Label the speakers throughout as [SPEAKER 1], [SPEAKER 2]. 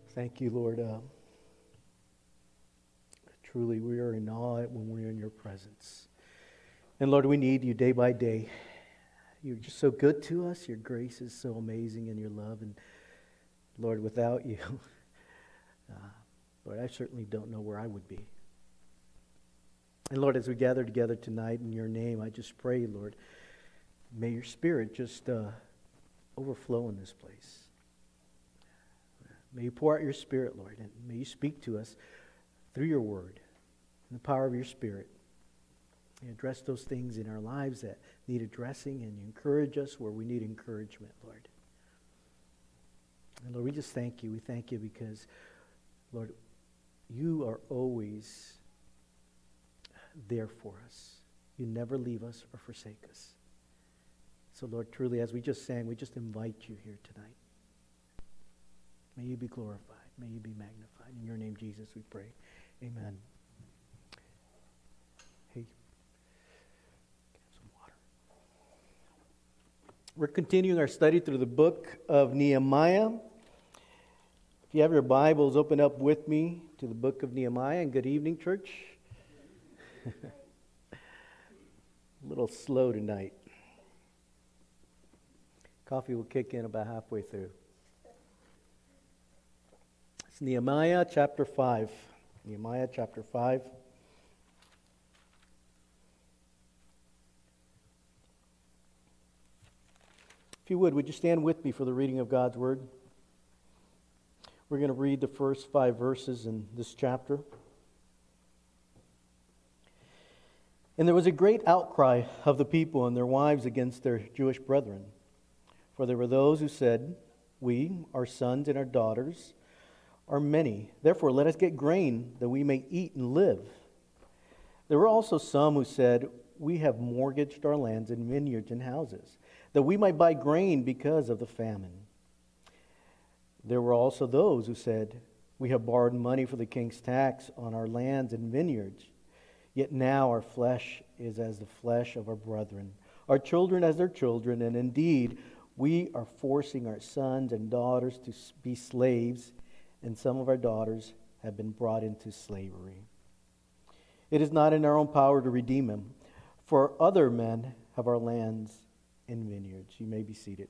[SPEAKER 1] Thank you, Lord. Truly, we are in awe when we're in your presence. And Lord, we need you day by day. You're just so good to us. Your grace is so amazing and your love. And Lord, without you, Lord, I certainly don't know where I would be. And Lord, as we gather together tonight in your name, I just pray, Lord, may your Spirit just overflow in this place. May you pour out your Spirit, Lord, and may you speak to us through your word and the power of your Spirit. You address those things in our lives that need addressing, and you encourage us where we need encouragement, Lord. And Lord, we just thank you. We thank you because, Lord, you are always there for us. You never leave us or forsake us. So, Lord, truly, as we just sang, we just invite you here tonight. May you be glorified. May you be magnified. In your name, Jesus, we pray. Amen. Hey, get some water. We're continuing our study through the book of Nehemiah. If you have your Bibles, open up with me to the book of Nehemiah. And good evening, church. A little slow tonight. Coffee will kick in about halfway through. It's Nehemiah chapter 5. Nehemiah chapter 5. If you would you stand with me for the reading of God's Word? We're going to read the first 5 verses in this chapter. And there was a great outcry of the people and their wives against their Jewish brethren. For there were those who said, "We, our sons and our daughters, are many. Therefore, let us get grain that we may eat and live." There were also some who said, "We have mortgaged our lands and vineyards and houses, that we might buy grain because of the famine." There were also those who said, "We have borrowed money for the king's tax on our lands and vineyards. Yet now our flesh is as the flesh of our brethren, our children as their children, and indeed we are forcing our sons and daughters to be slaves, and some of our daughters have been brought into slavery. It is not in our own power to redeem them, for other men have our lands and vineyards." You may be seated.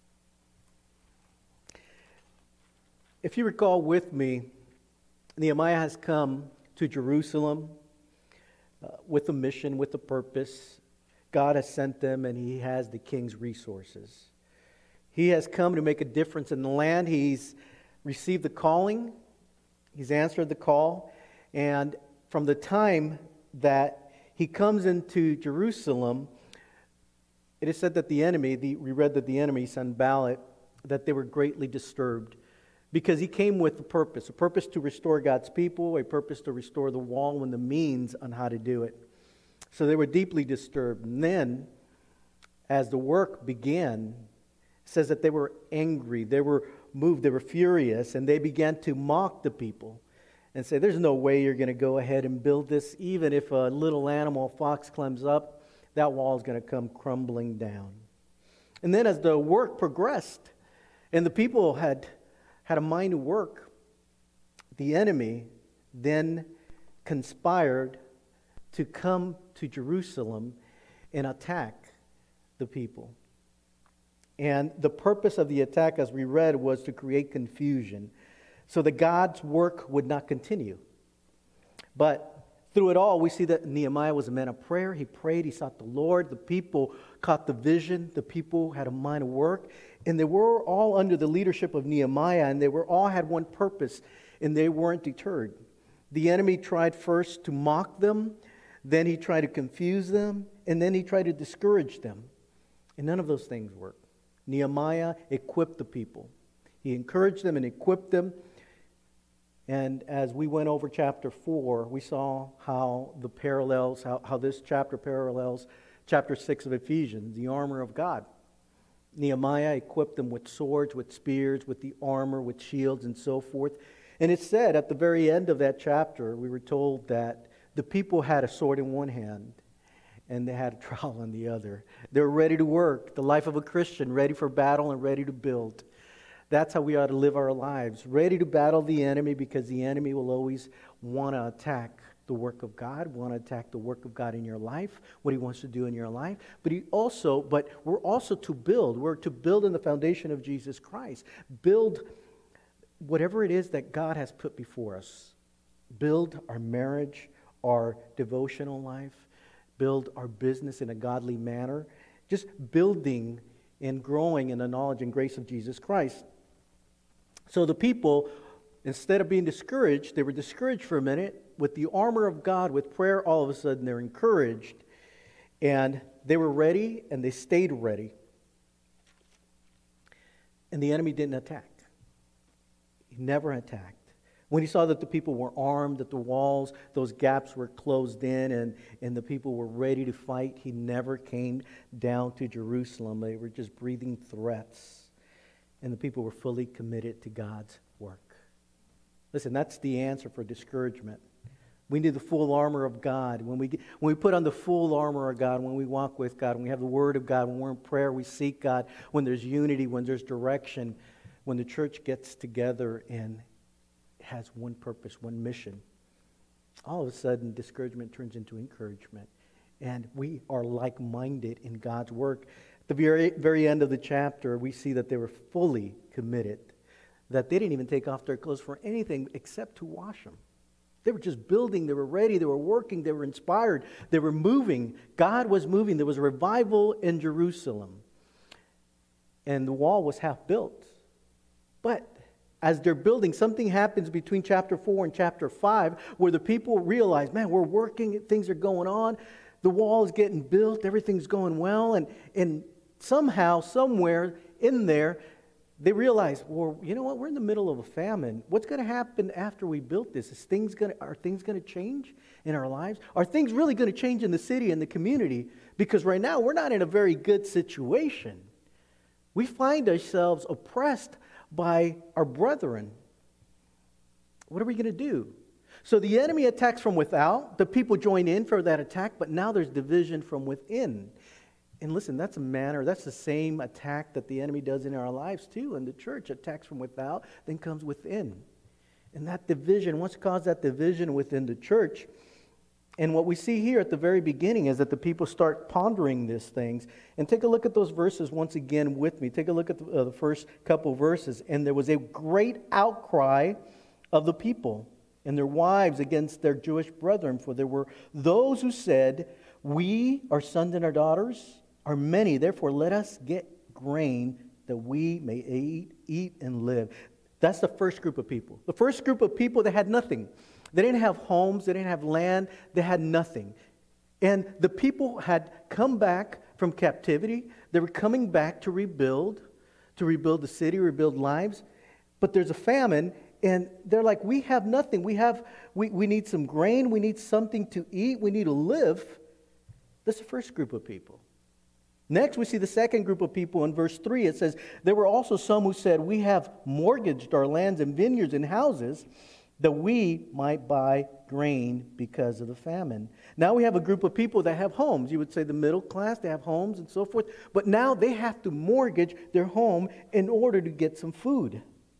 [SPEAKER 1] If you recall with me, Nehemiah has come to Jerusalem with a mission, with a purpose. God has sent them, and he has the king's resources. He has come to make a difference in the land. He's received the calling. He's answered the call. And from the time that he comes into Jerusalem, it is said that the enemy, we read that the enemy, Sanballat, that they were greatly disturbed because he came with a purpose to restore God's people, a purpose to restore the wall and the means on how to do it. So they were deeply disturbed. And then, as the work began, it says that they were angry, they were moved, they were furious, and they began to mock the people and say, "There's no way you're going to go ahead and build this. Even if a little animal, a fox, climbs up, that wall is going to come crumbling down." And then as the work progressed, and the people had a mind to work, the enemy then conspired to come to Jerusalem and attack the people. And the purpose of the attack, as we read, was to create confusion so that God's work would not continue. But through it all, we see that Nehemiah was a man of prayer. He prayed, he sought the Lord. The people caught the vision. The people had a mind to work. And they were all under the leadership of Nehemiah, and they all had one purpose, and they weren't deterred. The enemy tried first to mock them, then he tried to confuse them, and then he tried to discourage them. And none of those things worked. Nehemiah equipped the people. He encouraged them and equipped them. And as we went over chapter 4, we saw how the parallels, how this chapter parallels chapter 6 of Ephesians, the armor of God. Nehemiah equipped them with swords, with spears, with the armor, with shields, and so forth. And it said at the very end of that chapter, we were told that the people had a sword in one hand and they had a trowel in the other. They were ready to work, the life of a Christian, ready for battle and ready to build. That's how we ought to live our lives, ready to battle the enemy, because the enemy will always want to attack the work of God, want to attack the work of God in your life, what he wants to do in your life. But we're also to build. We're to build in the foundation of Jesus Christ. Build whatever it is that God has put before us. Build our marriage, our devotional life, build our business in a godly manner. Just building and growing in the knowledge and grace of Jesus Christ. So the people, instead of being discouraged, they were discouraged for a minute. With the armor of God, with prayer, all of a sudden they're encouraged. And they were ready, and they stayed ready. And the enemy didn't attack. He never attacked. When he saw that the people were armed, that the walls, those gaps were closed in, and the people were ready to fight, he never came down to Jerusalem. They were just breathing threats. And the people were fully committed to God's work. Listen, that's the answer for discouragement. We need the full armor of God. When we put on the full armor of God, when we walk with God, when we have the Word of God, when we're in prayer, we seek God, when there's unity, when there's direction, when the church gets together and has one purpose, one mission, all of a sudden discouragement turns into encouragement. And we are like-minded in God's work. At the very, very end of the chapter, we see that they were fully committed, that they didn't even take off their clothes for anything except to wash them. They were just building, they were ready, they were working, they were inspired, they were moving. God was moving. There was a revival in Jerusalem. And the wall was half built. But as they're building, something happens between chapter 4 and chapter 5 where the people realize, man, we're working, things are going on, the wall is getting built, everything's going well, and somehow, somewhere in there, they realize, well, you know what? We're in the middle of a famine. What's going to happen after we built this? Are things going to change in our lives? Are things really going to change in the city and the community? Because right now, we're not in a very good situation. We find ourselves oppressed by our brethren. What are we going to do? So the enemy attacks from without. The people join in for that attack, but now there's division from within. And listen, that's the same attack that the enemy does in our lives too. And the church attacks from without, then comes within. And that division, once it caused that division within the church, and what we see here at the very beginning is that the people start pondering these things. And take a look at those verses once again with me. Take a look at the first couple verses. And there was a great outcry of the people and their wives against their Jewish brethren. For there were those who said, we, our sons and our daughters, are many, therefore let us get grain that we may eat and live. That's the first group of people. The first group of people that had nothing. They didn't have homes, they didn't have land, they had nothing. And the people had come back from captivity. They were coming back to rebuild the city, rebuild lives. But there's a famine, and they're like, we have nothing. We need some grain, we need something to eat, we need to live. That's the first group of people. Next, we see the second group of people in verse 3. It says, there were also some who said, we have mortgaged our lands and vineyards and houses that we might buy grain because of the famine. Now we have a group of people that have homes. You would say the middle class, they have homes and so forth. But now they have to mortgage their home in order to get some food.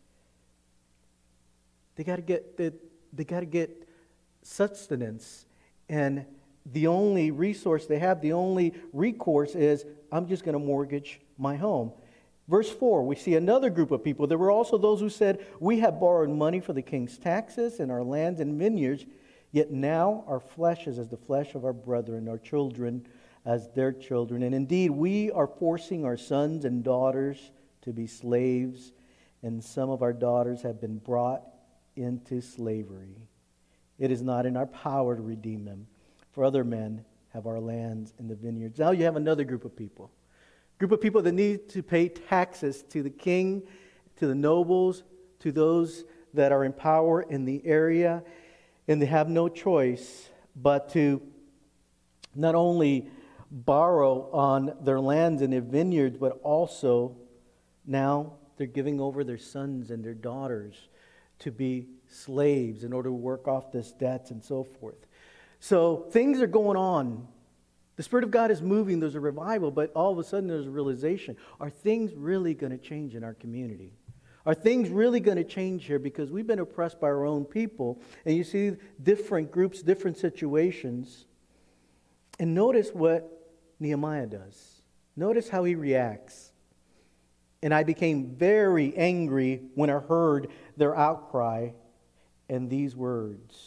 [SPEAKER 1] They got to get sustenance. And the only resource they have, the only recourse is, I'm just going to mortgage my home. Verse 4, we see another group of people. There were also those who said, we have borrowed money for the king's taxes and our lands and vineyards, yet now our flesh is as the flesh of our brethren, our children as their children. And indeed, we are forcing our sons and daughters to be slaves, and some of our daughters have been brought into slavery. It is not in our power to redeem them, for other men have our lands and the vineyards. Now you have another group of people. Group of people that need to pay taxes to the king, to the nobles, to those that are in power in the area, and they have no choice but to not only borrow on their lands and their vineyards, but also now they're giving over their sons and their daughters to be slaves in order to work off this debts and so forth. So things are going on. The Spirit of God is moving. There's a revival, but all of a sudden there's a realization. Are things really going to change in our community? Are things really going to change here? Because we've been oppressed by our own people. And you see different groups, different situations. And notice what Nehemiah does. Notice how he reacts. And I became very angry when I heard their outcry and these words.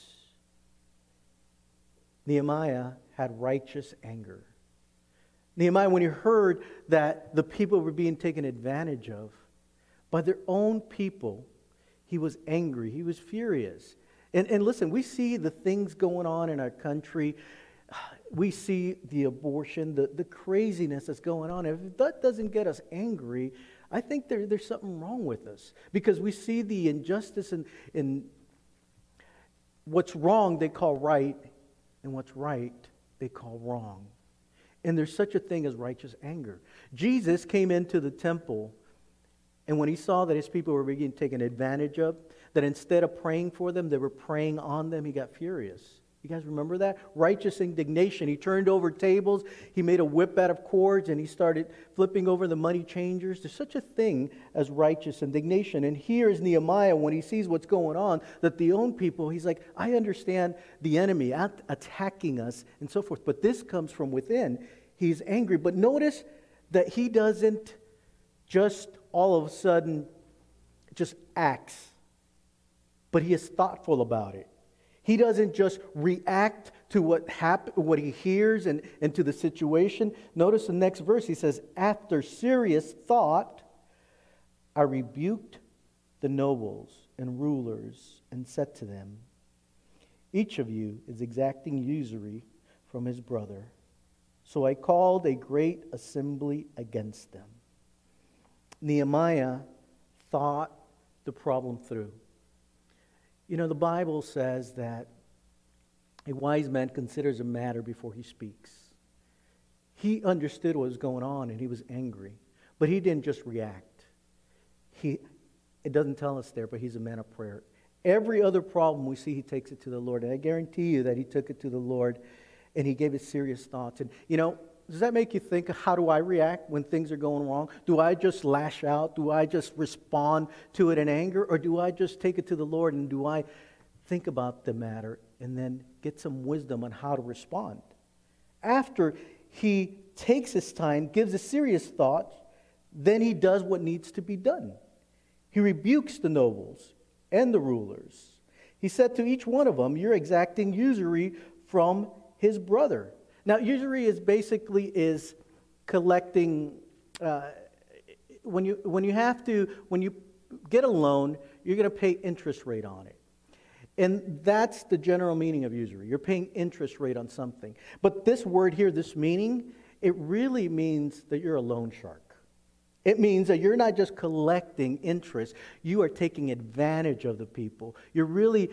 [SPEAKER 1] Nehemiah had righteous anger. Nehemiah, when he heard that the people were being taken advantage of by their own people, he was angry. He was furious. And listen, we see the things going on in our country. We see the abortion, the craziness that's going on. If that doesn't get us angry, I think there's something wrong with us. Because we see the injustice in what's wrong they call right, and what's right they call wrong. And there's such a thing as righteous anger. Jesus came into the temple, and when he saw that his people were being taken advantage of, that instead of praying for them, they were preying on them, he got furious. You guys remember that? Righteous indignation. He turned over tables, he made a whip out of cords, and he started flipping over the money changers. There's such a thing as righteous indignation. And here is Nehemiah, when he sees what's going on, that the own people, he's like, I understand the enemy attacking us and so forth, but this comes from within. He's angry. But notice that he doesn't just all of a sudden just acts, but he is thoughtful about it. He doesn't just react to what he hears and to the situation. Notice the next verse. He says, after serious thought, I rebuked the nobles and rulers and said to them, each of you is exacting usury from his brother. So I called a great assembly against them. Nehemiah thought the problem through. You know, the Bible says that a wise man considers a matter before he speaks. He understood what was going on and he was angry. But he didn't just react. It doesn't tell us there, but he's a man of prayer. Every other problem we see, he takes it to the Lord. And I guarantee you that he took it to the Lord and he gave it serious thoughts. And, you know, does that make you think, how do I react when things are going wrong? Do I just lash out? Do I just respond to it in anger? Or do I just take it to the Lord and do I think about the matter and then get some wisdom on how to respond? After he takes his time, gives a serious thought, then he does what needs to be done. He rebukes the nobles and the rulers. He said to each one of them, you're exacting usury from his brother. Now, usury is basically collecting. When you get a loan, you're going to pay interest rate on it, and that's the general meaning of usury. You're paying interest rate on something. But this word here, this meaning, it really means that you're a loan shark. It means that you're not just collecting interest; you are taking advantage of the people. You're really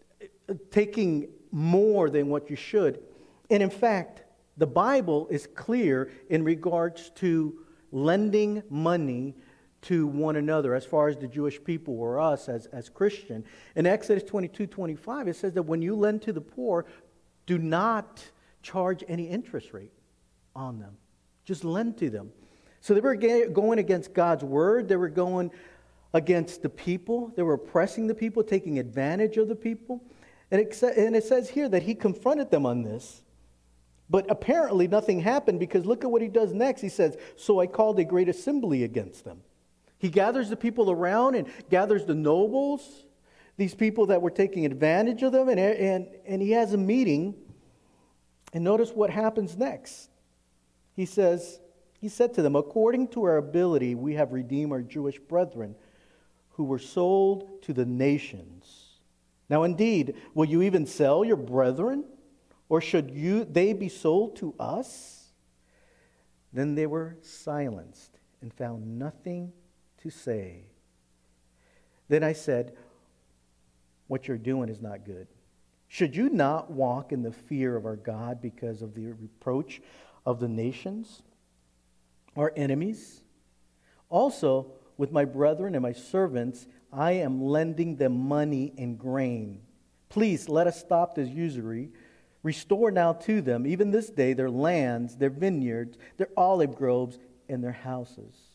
[SPEAKER 1] taking more than what you should. And in fact, the Bible is clear in regards to lending money to one another as far as the Jewish people or us as Christian. In Exodus 22:25, it says that when you lend to the poor, do not charge any interest rate on them. Just lend to them. So they were going against God's word. They were going against the people. They were oppressing the people, taking advantage of the people. And it says here that he confronted them on this. But apparently nothing happened, because look at what he does next. He says, so I called a great assembly against them. He gathers the people around and gathers the nobles, these people that were taking advantage of them, and he has a meeting. And notice what happens next. He said to them, according to our ability, we have redeemed our Jewish brethren who were sold to the nations. Now indeed, will you even sell your brethren? Or should they be sold to us? Then they were silenced and found nothing to say. Then I said, what you're doing is not good. Should you not walk in the fear of our God because of the reproach of the nations, our enemies? Also, with my brethren and my servants, I am lending them money and grain. Please let us stop this usury. Restore now to them, even this day, their lands, their vineyards, their olive groves, and their houses.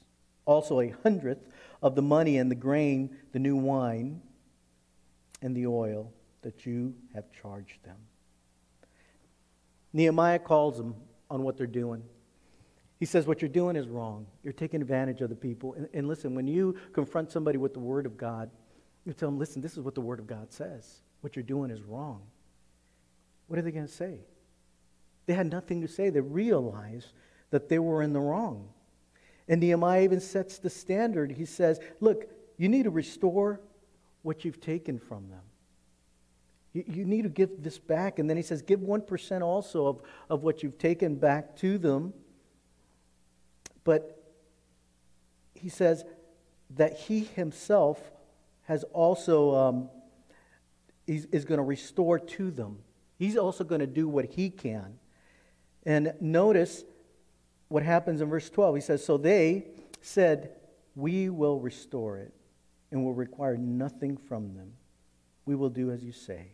[SPEAKER 1] Also 100th of the money and the grain, the new wine, and the oil that you have charged them. Nehemiah calls them on what they're doing. He says, what you're doing is wrong. You're taking advantage of the people. And listen, when you confront somebody with the Word of God, you tell them, listen, this is what the Word of God says. What you're doing is wrong. What are they going to say? They had nothing to say. They realized that they were in the wrong. And Nehemiah even sets the standard. He says, look, you need to restore what you've taken from them. You need to give this back. And then he says, give 1% also of what you've taken back to them. But he says that he himself has also, is going to restore to them. He's also going to do what he can. And notice what happens in verse 12. He says, so they said, we will restore it and will require nothing from them. We will do as you say.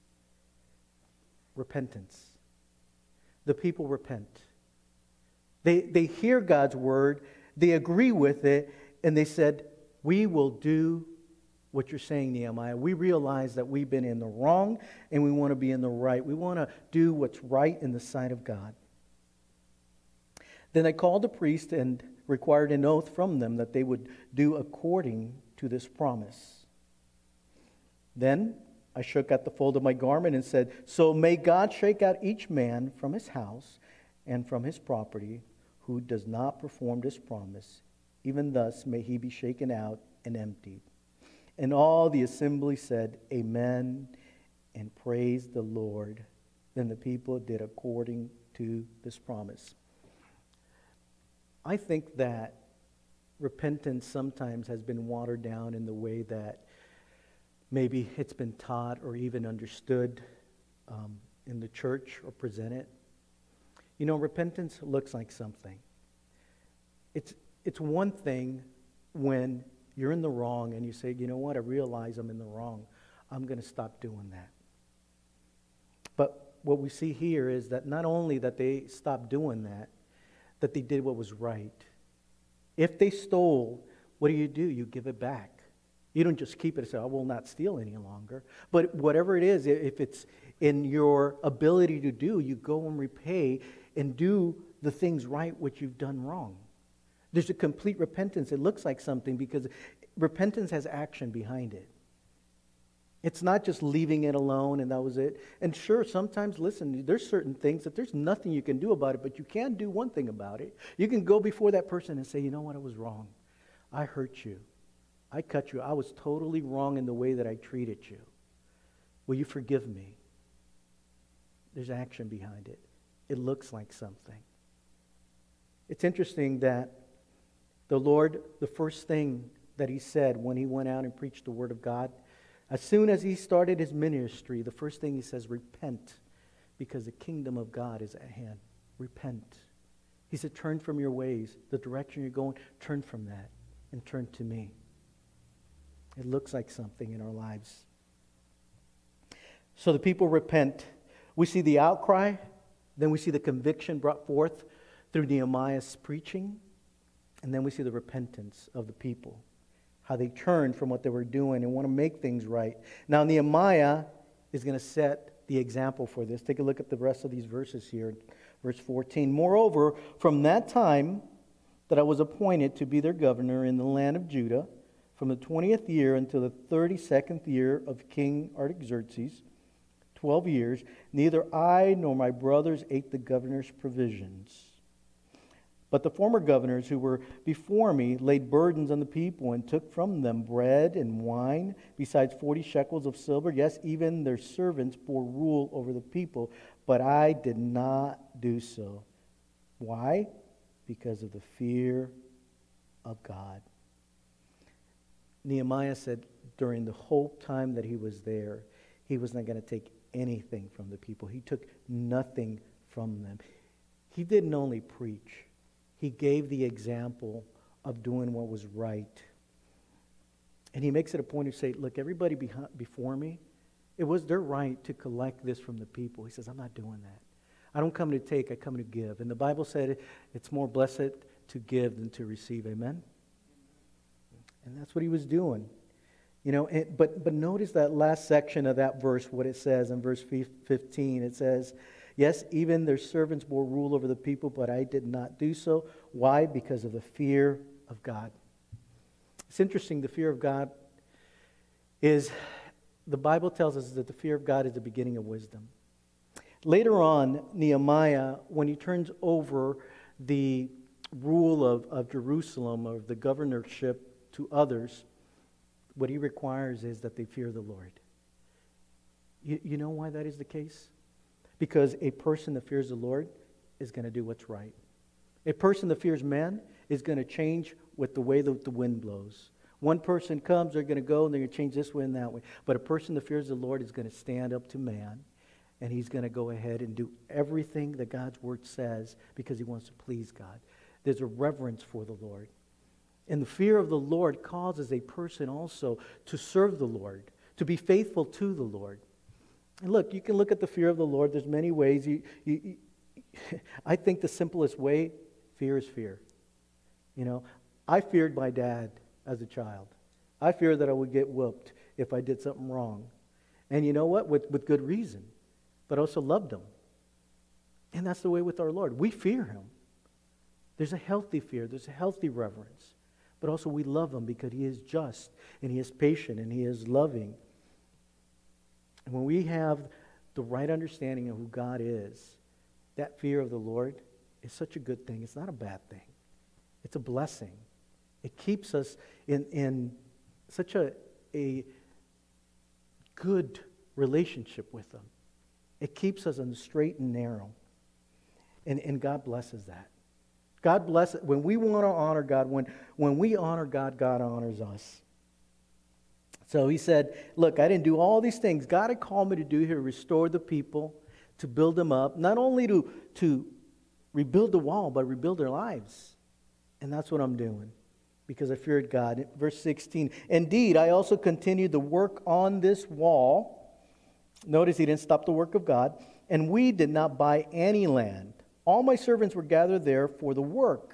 [SPEAKER 1] Repentance. The people repent. They hear God's word, they agree with it, and they said, we will do what you're saying, Nehemiah. We realize that we've been in the wrong, and we want to be in the right. We want to do what's right in the sight of God. Then they called the priest and required an oath from them that they would do according to this promise. Then I shook out the fold of my garment and said, so may God shake out each man from his house and from his property who does not perform this promise. Even thus may he be shaken out and emptied. And all the assembly said, amen, and praised the Lord. Then the people did according to this promise. I think that repentance sometimes has been watered down in the way that maybe it's been taught or even understood in the church or presented. You know, repentance looks like something. It's one thing when you're in the wrong and you say, you know what, I realize I'm in the wrong. I'm going to stop doing that. But what we see here is that not only that they stopped doing that they did what was right. If they stole, what do? You give it back. You don't just keep it and say, I will not steal any longer. But whatever it is, if it's in your ability to do, you go and repay and do the things right which you've done wrong. There's a complete repentance. It looks like something because repentance has action behind it. It's not just leaving it alone and that was it. And sure, sometimes, listen, there's certain things that there's nothing you can do about it, but you can do one thing about it. You can go before that person and say, you know what, I was wrong. I hurt you. I cut you. I was totally wrong in the way that I treated you. Will you forgive me? There's action behind it. It looks like something. It's interesting that the Lord, the first thing that he said when he went out and preached the word of God, as soon as he started his ministry, the first thing he says, repent, because the kingdom of God is at hand. Repent. He said, turn from your ways. The direction you're going, turn from that and turn to me. It looks like something in our lives. So the people repent. We see the outcry, then we see the conviction brought forth through Nehemiah's preaching, and then we see the repentance of the people. How they turned from what they were doing and want to make things right. Now Nehemiah is going to set the example for this. Take a look at the rest of these verses here. Verse 14. Moreover, from that time that I was appointed to be their governor in the land of Judah, from the 20th year until the 32nd year of King Artaxerxes, 12 years, neither I nor my brothers ate the governor's provisions. But the former governors who were before me laid burdens on the people and took from them bread and wine, besides 40 shekels of silver. Yes, even their servants bore rule over the people, but I did not do so. Why? Because of the fear of God. Nehemiah said during the whole time that he was there, he was not going to take anything from the people. He took nothing from them. He didn't only preach. He gave the example of doing what was right. And he makes it a point to say, look, everybody before me, it was their right to collect this from the people. He says, I'm not doing that. I don't come to take, I come to give. And the Bible said it's more blessed to give than to receive. Amen? And that's what he was doing. But notice that last section of that verse, what it says in verse 15. It says, yes, even their servants bore rule over the people, but I did not do so. Why? Because of the fear of God. It's interesting, the fear of God is, the Bible tells us that the fear of God is the beginning of wisdom. Later on, Nehemiah, when he turns over the rule of Jerusalem, or the governorship to others, what he requires is that they fear the Lord. You know why that is the case? Because a person that fears the Lord is going to do what's right. A person that fears man is going to change with the way that the wind blows. One person comes, they're going to go, and they're going to change this way and that way. But a person that fears the Lord is going to stand up to man, and he's going to go ahead and do everything that God's word says because he wants to please God. There's a reverence for the Lord. And the fear of the Lord causes a person also to serve the Lord, to be faithful to the Lord. And look, you can look at the fear of the Lord. There's many ways. I think the simplest way, fear is fear. I feared my dad as a child. I feared that I would get whooped if I did something wrong. And you know what? With good reason. But I also loved him. And that's the way with our Lord. We fear him. There's a healthy fear. There's a healthy reverence. But also we love him because he is just and he is patient and he is loving. And when we have the right understanding of who God is, that fear of the Lord is such a good thing. It's not a bad thing. It's a blessing. It keeps us in such a good relationship with him. It keeps us on the straight and narrow. And God blesses that. God bless it. When we want to honor God, when we honor God, God honors us. So he said, look, I didn't do all these things. God had called me to do here, restore the people, to build them up, not only to rebuild the wall, but rebuild their lives. And that's what I'm doing because I feared God. Verse 16, indeed, I also continued the work on this wall. Notice he didn't stop the work of God. And we did not buy any land. All my servants were gathered there for the work.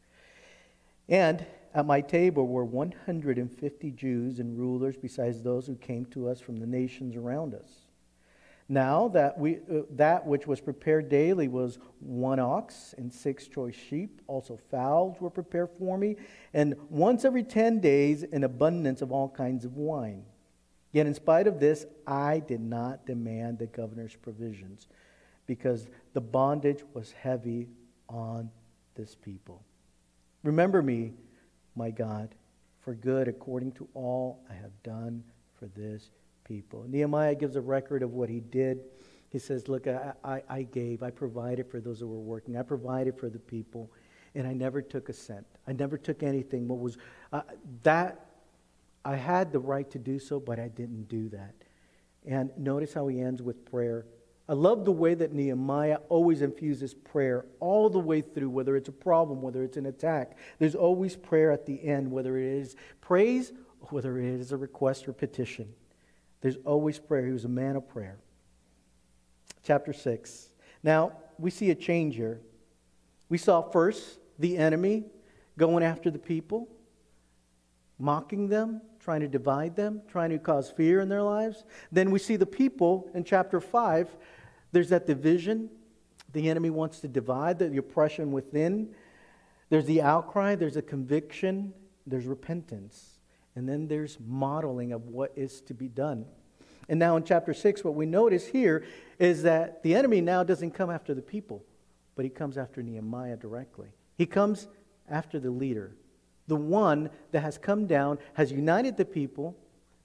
[SPEAKER 1] And at my table were 150 Jews and rulers, besides those who came to us from the nations around us. Now that which was prepared daily was 1 ox and 6 choice sheep. Also fowls were prepared for me. And once every 10 days an abundance of all kinds of wine. Yet in spite of this, I did not demand the governor's provisions, because the bondage was heavy on this people. Remember me, my God, for good according to all I have done for this people. Nehemiah gives a record of what he did. He says, look, I gave, I provided for those who were working. I provided for the people, and I never took a cent. I never took anything. What was that I had the right to do so, but I didn't do that. And notice how he ends with prayer. I love the way that Nehemiah always infuses prayer all the way through, whether it's a problem, whether it's an attack. There's always prayer at the end, whether it is praise, or whether it is a request or petition. There's always prayer. He was a man of prayer. Chapter 6. Now, we see a change here. We saw first the enemy going after the people, mocking them, trying to divide them, trying to cause fear in their lives. Then we see the people in chapter 5. There's that division. The enemy wants to divide, the oppression within. There's the outcry, there's a conviction, there's repentance. And then there's modeling of what is to be done. And now in chapter 6, what we notice here is that the enemy now doesn't come after the people, but he comes after Nehemiah directly. He comes after the leader, the one that has come down, has united the people,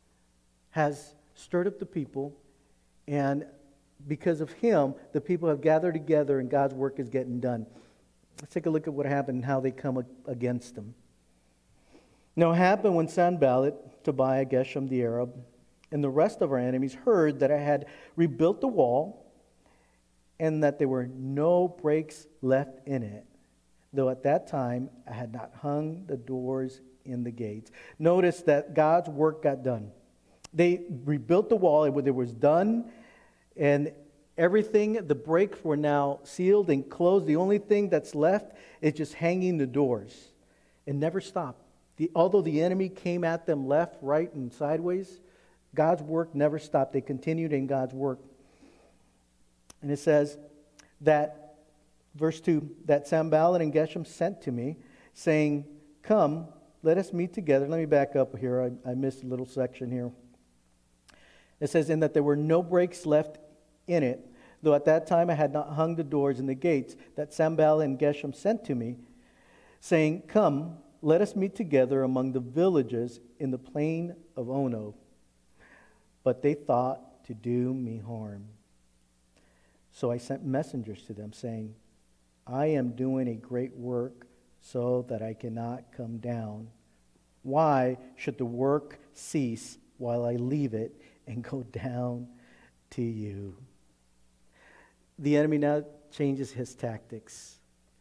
[SPEAKER 1] has stirred up the people, and because of him, the people have gathered together and God's work is getting done. Let's take a look at what happened and how they come against him. Now it happened when Sanballat, Tobiah, Geshem the Arab, and the rest of our enemies heard that I had rebuilt the wall and that there were no breaks left in it, though at that time I had not hung the doors in the gates. Notice that God's work got done. They rebuilt the wall, it was done, and everything, the breaks were now sealed and closed. The only thing that's left is just hanging the doors. It never stopped. Although the enemy came at them left, right, and sideways, God's work never stopped. They continued in God's work. And it says that, verse 2, that Sanballat and Geshem sent to me, saying, "Come, let us meet together." Let me back up here. I missed a little section here. It says, "And that there were no breaks left in it, though at that time I had not hung the doors and the gates, that Sanballat and Geshem sent to me, saying, 'Come, let us meet together among the villages in the plain of Ono.' But they thought to do me harm. So I sent messengers to them, saying, 'I am doing a great work, so that I cannot come down. Why should the work cease while I leave it and go down to you?'" The enemy now changes his tactics.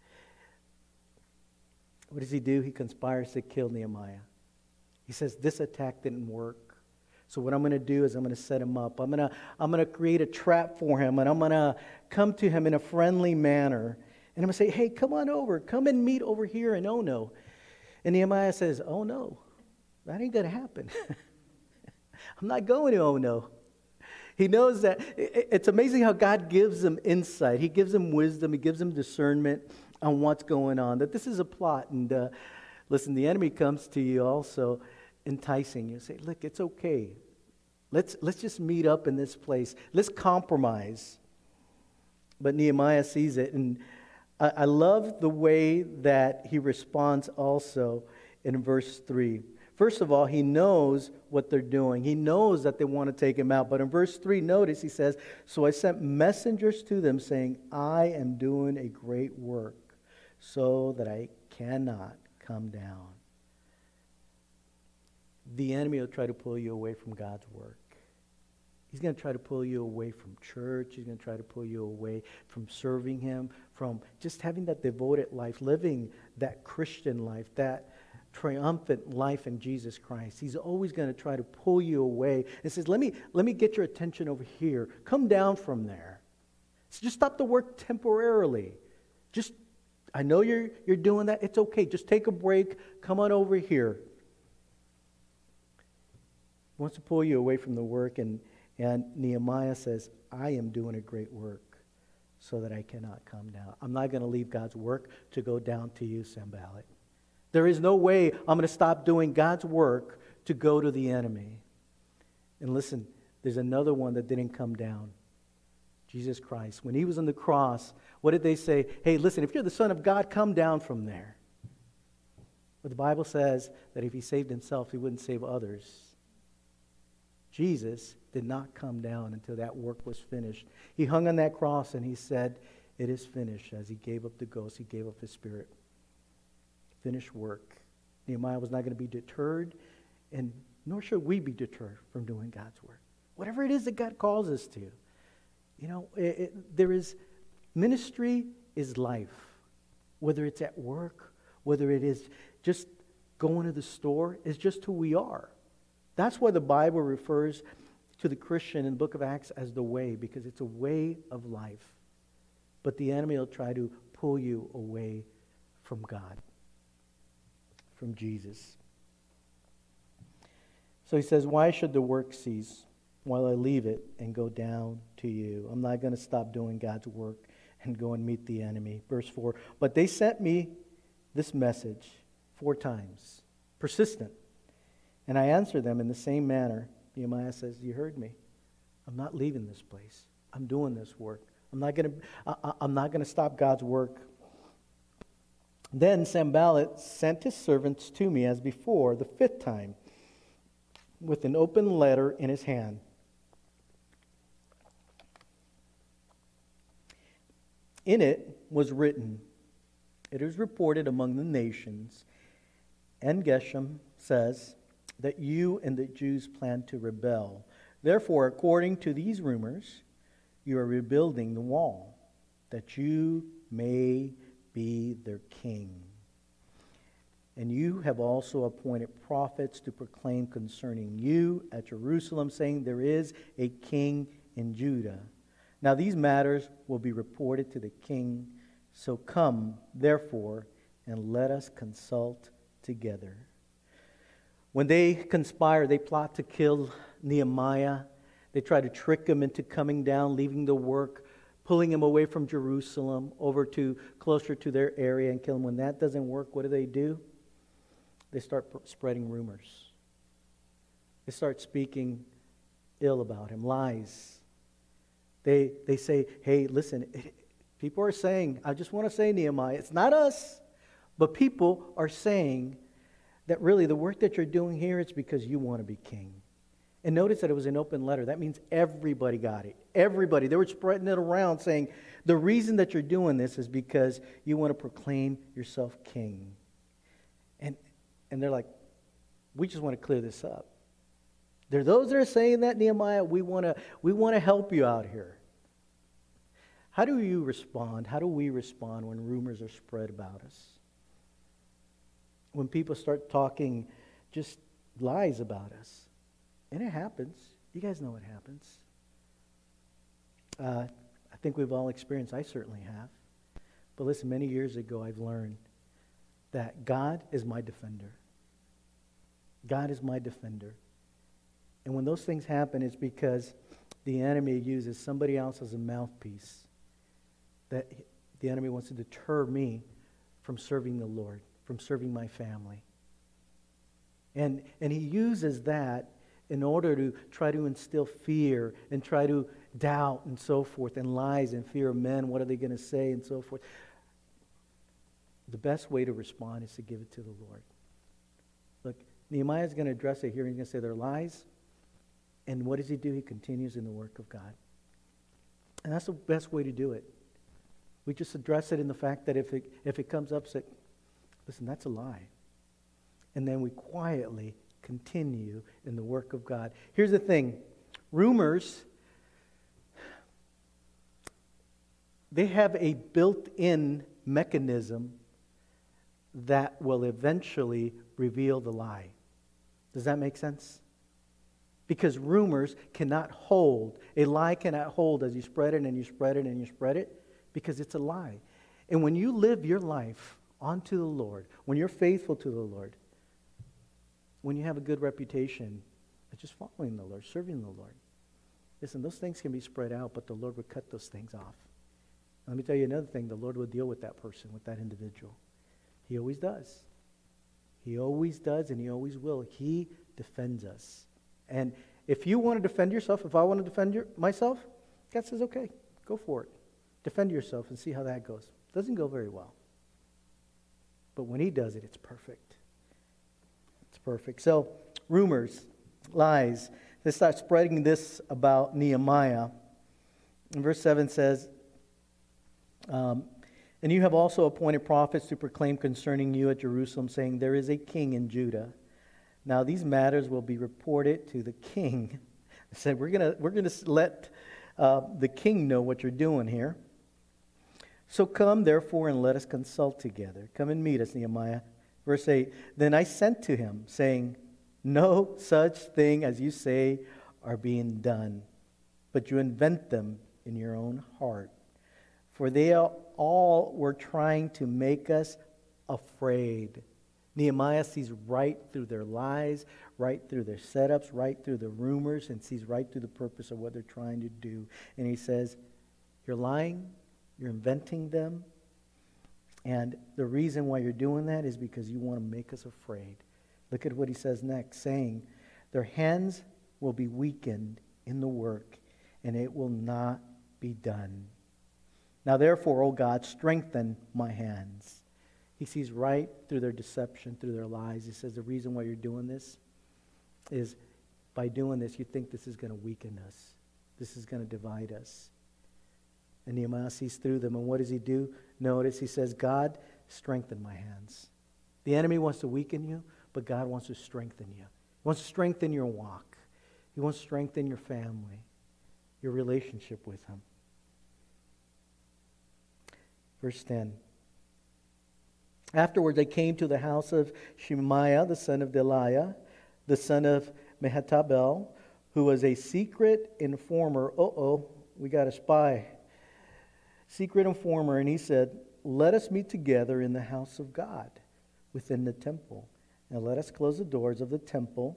[SPEAKER 1] What does he do? He conspires to kill Nehemiah. He says, this attack didn't work. So what I'm going to do is I'm going to set him up. I'm going to create a trap for him, and I'm going to come to him in a friendly manner. And I'm going to say, "Hey, come on over. Come and meet over here in Ono." And Nehemiah says, "Oh, no, that ain't going to happen. I'm not going to Ono." He knows that. It's amazing how God gives him insight. He gives him wisdom. He gives him discernment on what's going on, that this is a plot. And listen, the enemy comes to you also enticing you. Say, "Look, it's okay. Let's just meet up in this place. Let's compromise." But Nehemiah sees it, and I love the way that he responds also in verse 3. First of all, he knows what they're doing. He knows that they want to take him out. But in verse 3, notice he says, "So I sent messengers to them saying, 'I am doing a great work, so that I cannot come down.'" The enemy will try to pull you away from God's work. He's going to try to pull you away from church. He's going to try to pull you away from serving him, from just having that devoted life, living that Christian life, that triumphant life in Jesus Christ. He's always going to try to pull you away. It says, let me get your attention over here. Come down from there. So just stop the work temporarily. I know you're doing that. It's okay. Just take a break. Come on over here. He wants to pull you away from the work, and Nehemiah says, "I am doing a great work, so that I cannot come down." I'm not going to leave God's work to go down to you, Sanballat. There is no way I'm going to stop doing God's work to go to the enemy. And listen, there's another one that didn't come down. Jesus Christ. When he was on the cross, what did they say? "Hey, listen, if you're the Son of God, come down from there." But the Bible says that if he saved himself, he wouldn't save others. Jesus did not come down until that work was finished. He hung on that cross and he said, "It is finished," as he gave up the ghost, he gave up his spirit. Finished work. Nehemiah was not going to be deterred, and nor should we be deterred from doing God's work. Whatever it is that God calls us to. Ministry is life. Whether it's at work, whether it is just going to the store, it's just who we are. That's why the Bible refers to the Christian in the book of Acts as the way, because it's a way of life. But the enemy will try to pull you away from God, from Jesus. So he says, "Why should the work cease while I leave it and go down to you?" I'm not going to stop doing God's work and go and meet the enemy. Verse 4, "But they sent me this message 4 times, persistent. And I answered them in the same manner." Nehemiah says, "You heard me. I'm not leaving this place. I'm doing this work. I'm not going to stop God's work." Then Sanballat sent his servants to me as before, the 5th time, with an open letter in his hand. In it was written, "It is reported among the nations," and Geshem says, "that you and the Jews plan to rebel. Therefore, according to these rumors, you are rebuilding the wall, that you may be their king. And you have also appointed prophets to proclaim concerning you at Jerusalem, saying there is a king in Judah. Now these matters will be reported to the king. So come, therefore, and let us consult together." When they conspire, they plot to kill Nehemiah. They try to trick him into coming down, leaving the work, pulling him away from Jerusalem over to closer to their area and kill him. When that doesn't work, what do? They start spreading rumors. They start speaking ill about him, lies. They say, hey, listen, people are saying, I just want to say, Nehemiah, it's not us, but people are saying that really the work that you're doing here is because you want to be king. And notice that it was an open letter. That means everybody got it. Everybody. They were spreading it around saying, the reason that you're doing this is because you want to proclaim yourself king. And they're like, we just want to clear this up. There are those that are saying that, Nehemiah, we want to help you out here. How do you respond? How do we respond when rumors are spread about us? When people start talking just lies about us. And it happens. You guys know it happens. I think we've all experienced, I certainly have. But listen, many years ago I've learned that God is my defender. God is my defender. And when those things happen, it's because the enemy uses somebody else as a mouthpiece. That the enemy wants to deter me from serving the Lord, from serving my family. And he uses that in order to try to instill fear and try to doubt and so forth, and lies and fear of men. What are they going to say and so forth? The best way to respond is to give it to the Lord. Look, Nehemiah is going to address it here. He's going to say they're lies. And what does he do? He continues in the work of God. And that's the best way to do it. We just address it in the fact that if it comes up, say, listen, that's a lie. And then we quietly continue in the work of God. Here's the thing. Rumors, they have a built-in mechanism that will eventually reveal the lie. Does that make sense? Because rumors cannot hold. A lie cannot hold as you spread it and you spread it and you spread it, because it's a lie. And when you live your life unto the Lord, when you're faithful to the Lord, when you have a good reputation of just following the Lord, serving the Lord, listen, those things can be spread out, but the Lord would cut those things off. Let me tell you another thing. The Lord will deal with that person, with that individual. He always does. He always does, and He always will. He defends us. And if you want to defend yourself, if I want to defend myself, God says, okay, go for it. Defend yourself and see how that goes. It doesn't go very well. But when He does it, it's perfect. It's perfect. So, rumors, lies. They start spreading this about Nehemiah. And verse 7 says, and you have also appointed prophets to proclaim concerning you at Jerusalem, saying, there is a king in Judah. Now these matters will be reported to the king. I said, we're gonna let the king know what you're doing here. So come, therefore, and let us consult together. Come and meet us, Nehemiah. Verse 8, then I sent to him, saying, no such thing as you say are being done, but you invent them in your own heart. For they all were trying to make us afraid. Nehemiah sees right through their lies, right through their setups, right through the rumors, and sees right through the purpose of what they're trying to do. And he says, you're lying, you're inventing them, and the reason why you're doing that is because you want to make us afraid. Look at what he says next, saying, their hands will be weakened in the work, and it will not be done. Now therefore, O God, strengthen my hands. He sees right through their deception, through their lies. He says the reason why you're doing this is by doing this, you think this is going to weaken us. This is going to divide us. And Nehemiah sees through them. And what does he do? Notice he says, God, strengthen my hands. The enemy wants to weaken you, but God wants to strengthen you. He wants to strengthen your walk. He wants to strengthen your family, your relationship with Him. Verse 10. Afterward they came to the house of Shemaiah, the son of Delaiah, the son of Mehetabel, who was a secret informer. We got a spy. Secret informer. And he said, let us meet together in the house of God, within the temple. and let us close the doors of the temple,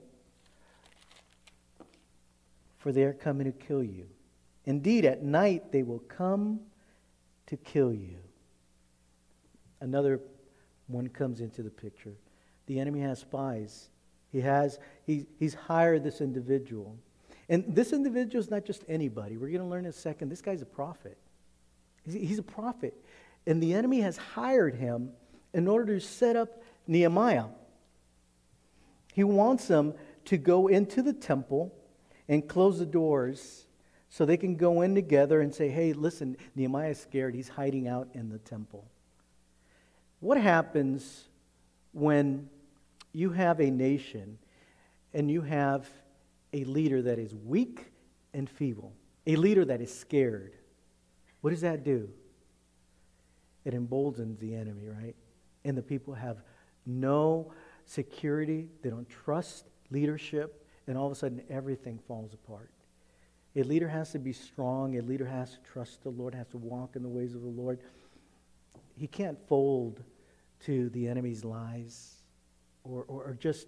[SPEAKER 1] for they are coming to kill you. Indeed, at night they will come to kill you. Another one comes into the picture. The enemy has spies. He's hired this individual. And this individual is not just anybody. We're going to learn in a second. This guy's a prophet. He's a prophet. And the enemy has hired him in order to set up Nehemiah. He wants them to go into the temple and close the doors so they can go in together and say, hey, listen, Nehemiah's scared. He's hiding out in the temple. What happens when you have a nation and you have a leader that is weak and feeble, a leader that is scared? What does that do? It emboldens the enemy, right? And the people have no security. They don't trust leadership. And all of a sudden, everything falls apart. A leader has to be strong. A leader has to trust the Lord, has to walk in the ways of the Lord. He can't fold to the enemy's lies or just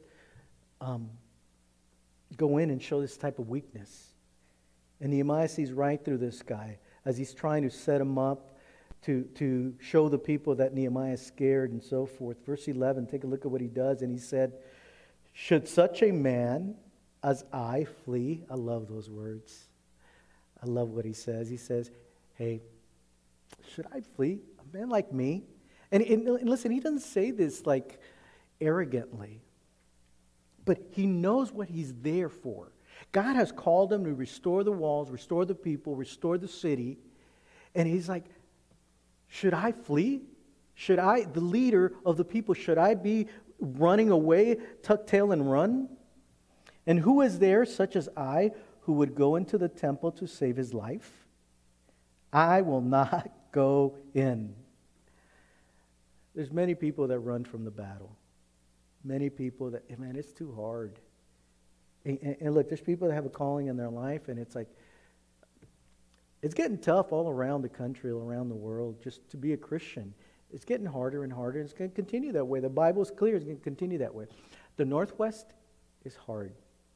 [SPEAKER 1] go in and show this type of weakness. And Nehemiah sees right through this guy as he's trying to set him up to show the people that Nehemiah is scared and so forth. Verse 11, take a look at what he does. And he said, should such a man as I flee? I love those words. I love what he says. He says, hey, should I flee? A man like me? And listen, he doesn't say this like arrogantly. But he knows what he's there for. God has called him to restore the walls, restore the people, restore the city. And he's like, should I flee? Should I, the leader of the people, should I be running away, tuck tail and run? And who is there, such as I, who would go into the temple to save his life? I will not go in. There's many people that run from the battle. Many people that, man, it's too hard. And look, there's people that have a calling in their life, and it's like, it's getting tough all around the country, all around the world, just to be a Christian. It's getting harder and harder. It's going to continue that way. The Bible is clear. It's going to continue that way. The Northwest is hard.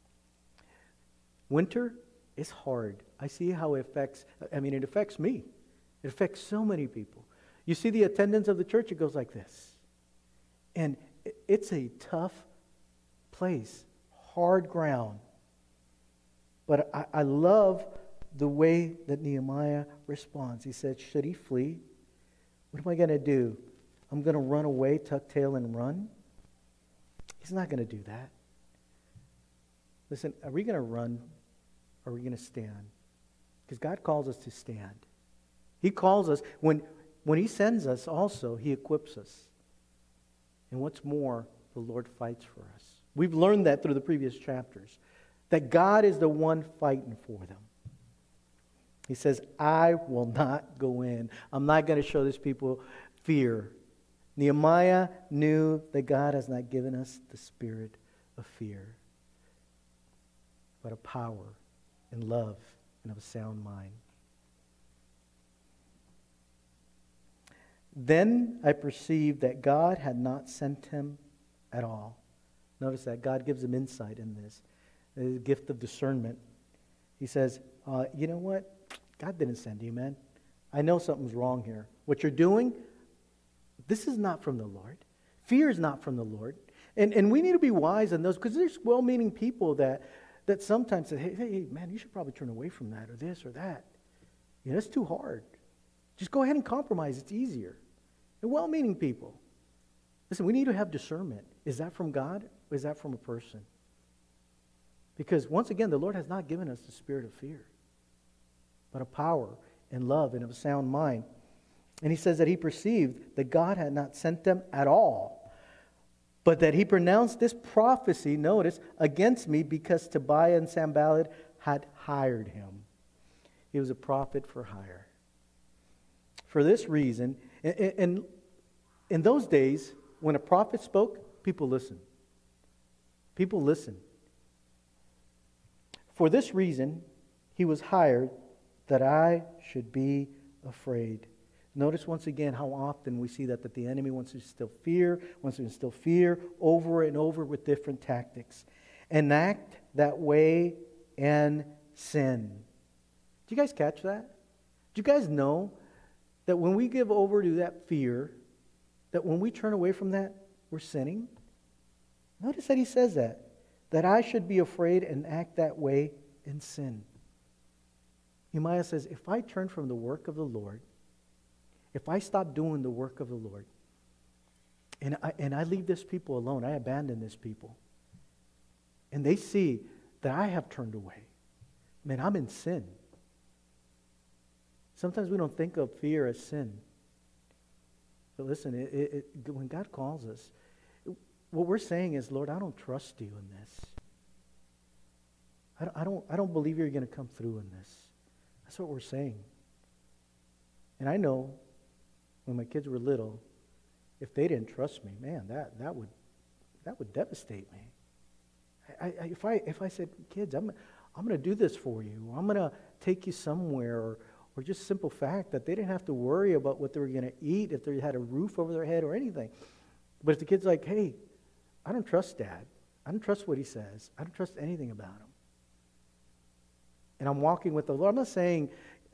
[SPEAKER 1] Winter is hard. I see how it affects, it affects me. It affects so many people. You see the attendance of the church, it goes like this. And it's a tough place, hard ground. But I love the way that Nehemiah responds. He said, should he flee? What am I going to do? I'm going to run away, tuck tail, and run? He's not going to do that. Listen, are we going to run or are we going to stand? Because God calls us to stand. He calls us, when He sends us also, He equips us. And what's more, the Lord fights for us. We've learned that through the previous chapters, that God is the one fighting for them. He says, I will not go in. I'm not going to show these people fear. Nehemiah knew that God has not given us the spirit of fear, but of power and love and of a sound mind. Then I perceived that God had not sent him at all. Notice that God gives him insight in this, the gift of discernment. He says, you know what? God didn't send you, man. I know something's wrong here. What you're doing, this is not from the Lord. Fear is not from the Lord. And we need to be wise in those, because there's well-meaning people that sometimes say, hey, man, you should probably turn away from that or this or that. You know, it's too hard. Just go ahead and compromise. It's easier. And well-meaning people. Listen, we need to have discernment. Is that from God or is that from a person? Because once again, the Lord has not given us the spirit of fear, but of power and love and of a sound mind. And he says that he perceived that God had not sent them at all, but that he pronounced this prophecy, notice, against me because Tobiah and Sanballat had hired him. He was a prophet for hire. For this reason, and in those days, when a prophet spoke, people listened. People listened. For this reason, he was hired, that I should be afraid. Notice once again how often we see that the enemy wants to instill fear over and over with different tactics. Enact that way and sin. Do you guys catch that? Do you guys know that when we give over to that fear, that when we turn away from that, we're sinning? Notice that he says that I should be afraid and act that way and sin. Nehemiah says, if I turn from the work of the Lord, if I stop doing the work of the Lord, and I leave this people alone, I abandon this people, and they see that I have turned away, man, I'm in sin. Sometimes we don't think of fear as sin. But listen, when God calls us, what we're saying is, Lord, I don't trust you in this. I don't believe you're going to come through in this. That's what we're saying. And I know when my kids were little, if they didn't trust me, man, that would devastate me. If I said, kids, I'm going to do this for you, I'm going to take you somewhere, or just simple fact that they didn't have to worry about what they were going to eat, if they had a roof over their head or anything. But if the kid's like, hey, I don't trust Dad. I don't trust what he says. I don't trust anything about him. And I'm walking with the Lord. I'm not saying,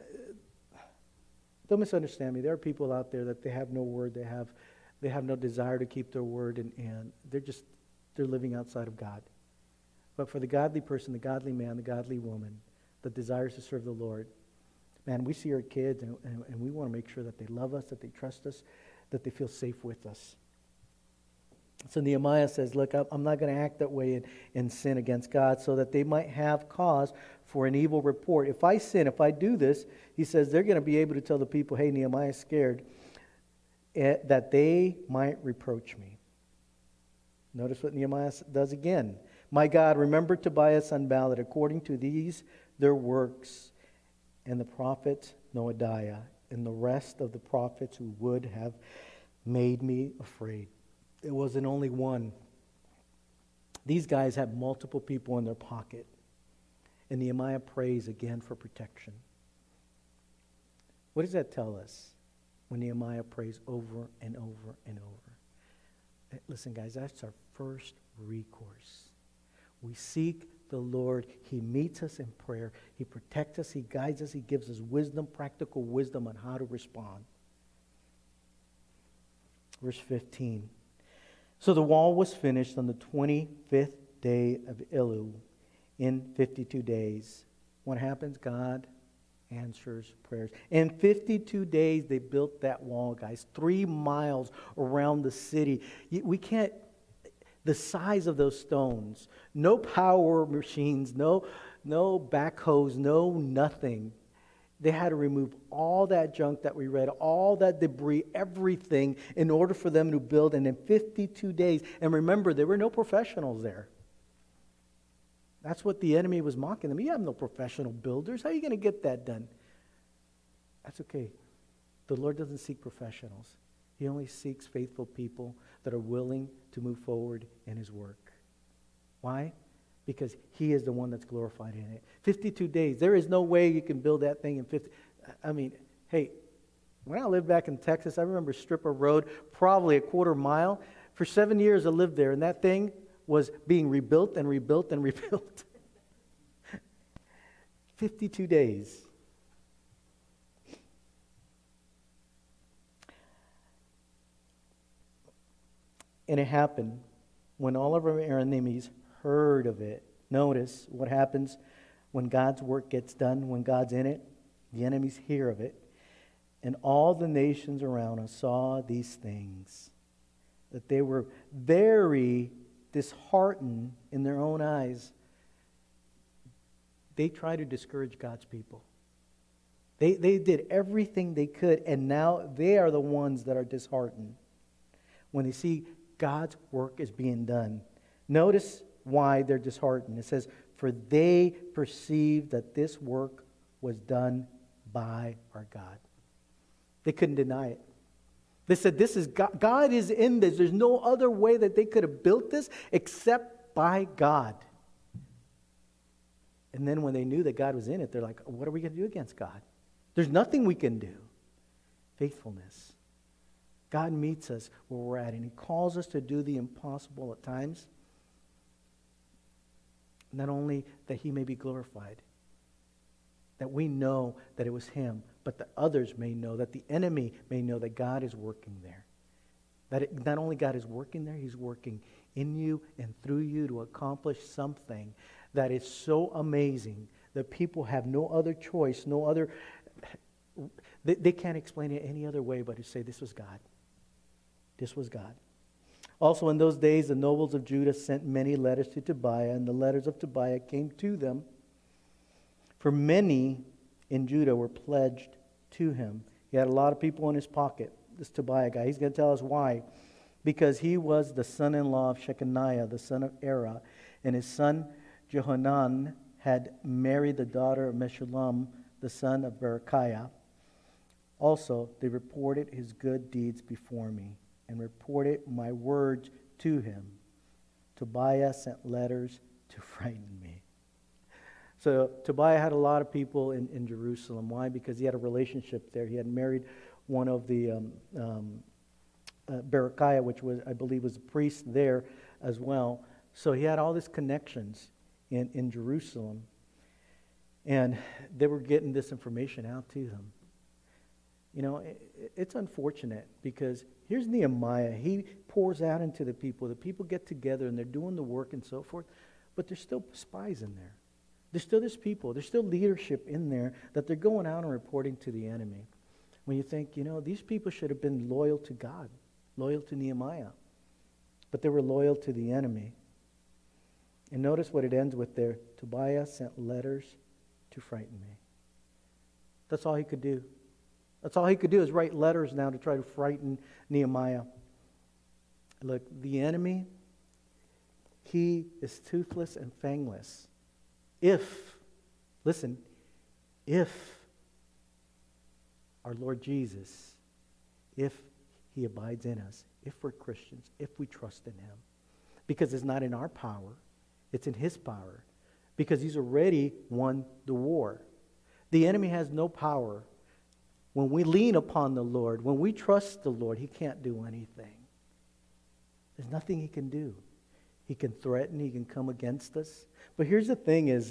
[SPEAKER 1] don't misunderstand me. There are people out there that they have no word. They have no desire to keep their word, and they're living outside of God. But for the godly person, the godly man, the godly woman that desires to serve the Lord, man, we see our kids and we want to make sure that they love us, that they trust us, that they feel safe with us. So Nehemiah says, look, I'm not going to act that way and sin against God, so that they might have cause for an evil report. If I sin, if I do this, he says they're going to be able to tell the people, hey, Nehemiah's scared, that they might reproach me. Notice what Nehemiah does again. My God, remember Tobiah Sanballat according to these their works, and the prophet Noadiah, and the rest of the prophets who would have made me afraid. It wasn't only one. These guys had multiple people in their pocket. And Nehemiah prays again for protection. What does that tell us when Nehemiah prays over and over and over? Listen, guys, that's our first recourse. We seek the Lord. He meets us in prayer. He protects us. He guides us. He gives us wisdom, practical wisdom on how to respond. Verse 15. So the wall was finished on the 25th day of Elul in 52 days. What happens? God answers prayers. In 52 days, they built that wall, guys. 3 miles around the city. We can't, the size of those stones, no power machines, no backhoes, no nothing. They had to remove all that junk that we read, all that debris, everything, in order for them to build. And in 52 days, and remember, there were no professionals there. That's what the enemy was mocking them. You have no professional builders. How are you going to get that done? That's okay. The Lord doesn't seek professionals. He only seeks faithful people that are willing to move forward in His work. Why? Because He is the one that's glorified in it. 52 days. There is no way you can build that thing in 50. I mean, hey, when I lived back in Texas, I remember Stripper Road, probably a quarter mile. For 7 years I lived there, and that thing was being rebuilt and rebuilt and rebuilt. 52 days. And it happened when all of our enemies heard of it. Notice what happens when God's work gets done, when God's in it. The enemies hear of it. And all the nations around us saw these things, that they were very disheartened in their own eyes. They tried to discourage God's people. They did everything they could, and now they are the ones that are disheartened when they see God's work is being done. Notice why they're disheartened. It says, for they perceived that this work was done by our God. They couldn't deny it. They said, this is God. God is in this. There's no other way that they could have built this except by God. And then when they knew that God was in it, they're like, what are we going to do against God? There's nothing we can do. faithfulness. God meets us where we're at, and He calls us to do the impossible at times. Not only that He may be glorified, that we know that it was Him, but that others may know, that the enemy may know that God is working there. Not only God is working there, He's working in you and through you to accomplish something that is so amazing that people have no other choice, no other... They can't explain it any other way but to say this was God. This was God. Also in those days, the nobles of Judah sent many letters to Tobiah, and the letters of Tobiah came to them. For many in Judah were pledged to him. He had a lot of people in his pocket, this Tobiah guy. He's going to tell us why. Because he was the son-in-law of Shechaniah, the son of Era, and his son Johanan had married the daughter of Meshullam, the son of Berechiah. Also, they reported his good deeds before me, and reported my words to him. Tobiah sent letters to frighten me. So Tobiah had a lot of people in Jerusalem. Why? Because he had a relationship there. He had married one of the Berechiah, which was, I believe, was a priest there as well. So he had all these connections in Jerusalem. And they were getting this information out to them. You know, it's unfortunate because here's Nehemiah. He pours out into the people. The people get together and they're doing the work and so forth. But there's still spies in there. There's still this people. There's still leadership in there that they're going out and reporting to the enemy. When you think, you know, these people should have been loyal to God, loyal to Nehemiah. But they were loyal to the enemy. And notice what it ends with there. Tobiah sent letters to frighten me. That's all he could do. That's all he could do is write letters now to try to frighten Nehemiah. Look, the enemy, he is toothless and fangless. If our Lord Jesus, if He abides in us, if we're Christians, if we trust in Him. Because it's not in our power, it's in His power. Because He's already won the war. The enemy has no power. When we lean upon the Lord, when we trust the Lord, He can't do anything. There's nothing He can do. He can threaten, He can come against us. But here's the thing is,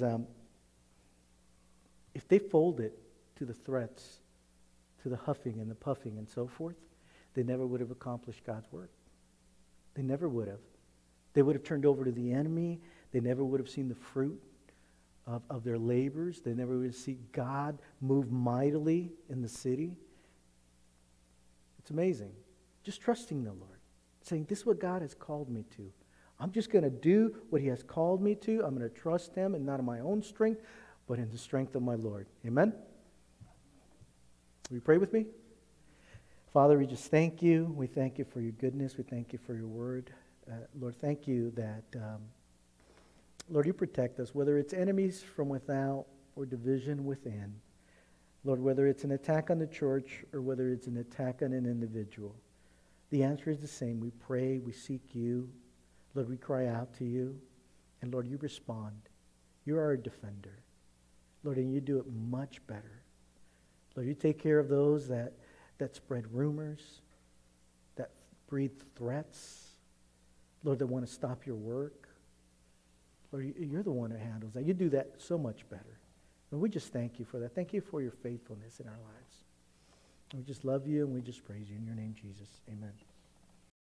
[SPEAKER 1] if they folded to the threats, to the huffing and the puffing and so forth, they never would have accomplished God's work. They never would have. They would have turned over to the enemy. They never would have seen the fruit of their labors. They never would see God move mightily in the city. It's amazing. Just trusting the Lord. Saying, this is what God has called me to. I'm just going to do what He has called me to. I'm going to trust Him, and not in my own strength, but in the strength of my Lord. Amen? Will you pray with me? Father, we just thank You. We thank You for Your goodness. We thank You for Your word. Lord, thank You that... Lord, You protect us, whether it's enemies from without or division within. Lord, whether it's an attack on the church or whether it's an attack on an individual. The answer is the same. We pray, we seek You. Lord, we cry out to You. And Lord, You respond. You are our defender. Lord, and You do it much better. Lord, You take care of those that spread rumors, that breathe threats. Lord, that want to stop Your work. Lord, You're the one who handles that. You do that so much better. And we just thank You for that. Thank You for Your faithfulness in our lives. And we just love You and we just praise You. In Your name, Jesus. Amen.